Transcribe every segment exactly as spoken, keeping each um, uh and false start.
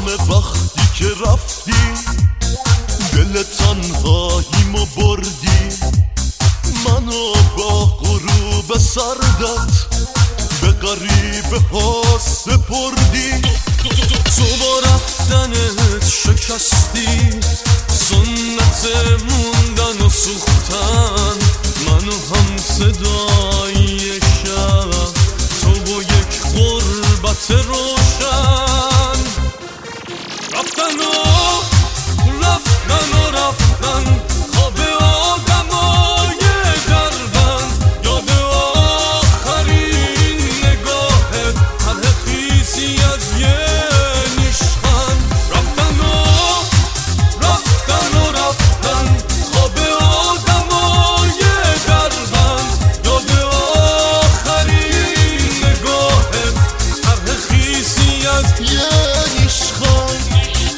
وقتی که رفتی دل تنهاییمو بردی، منو با غروب سردت به غریبه ها سپردی. تو با رفتنت شکستی سنت موندن و سوختن، منو هم صدای شب، تو با یک غربت روشن. رفتن و رفتن و رفتن خواب آدمای دربند، یاد آخرین نگاهت طرح خیسی از یه نیشخند. رفتن و رفتن و رفتن خواب آدمای دربند، یاد آخرین نگاهت طرح خیسی از یه نیشخند.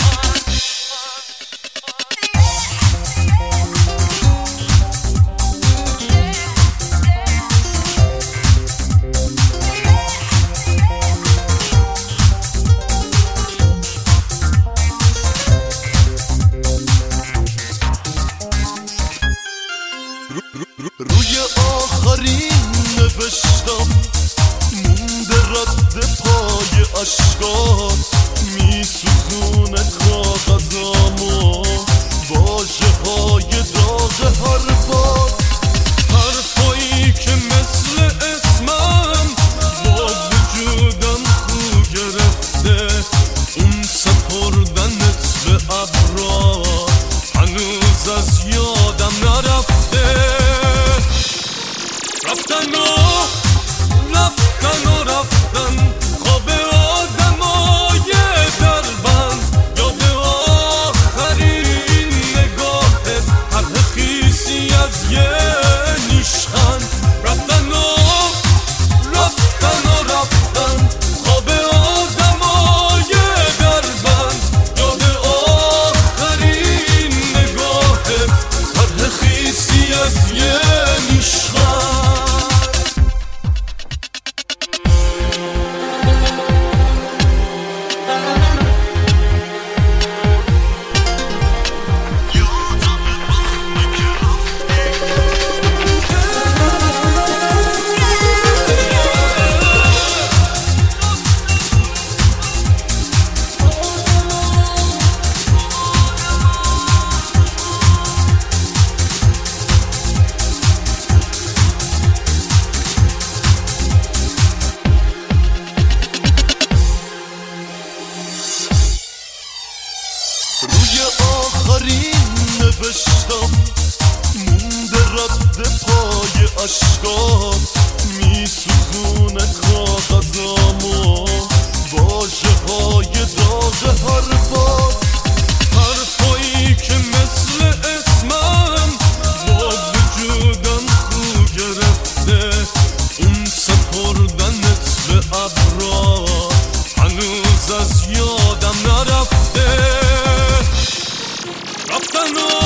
روی آخرین نوشتم مونده رد پای اشکات، میسوزونه کاغذامو واژه های داغ حرفات، حرفایی که مثل اسمم با وجودم خو گرفته. اون سپردنت به ابرا هنوز از یادم نرفته. رفتن و رفتن و رفتن خواب آدمای دربند، یاد آخرین نگاهت طرح خیسی از یه نیشخند. رفتن و رفتن و رفتن خواب آدمای دربند، یاد آخرین نگاهت طرح خیسی از یه نیشخند. روی آخرین نوشتم مونده رد پای اشکات، میسوزونه کاغذامو واژه های داغ حرفات، حرفایی که مثل اسمم با وجودم خو گرفته. اون سپردنت به ابرا هنوز از یادم نرفته. رفتن و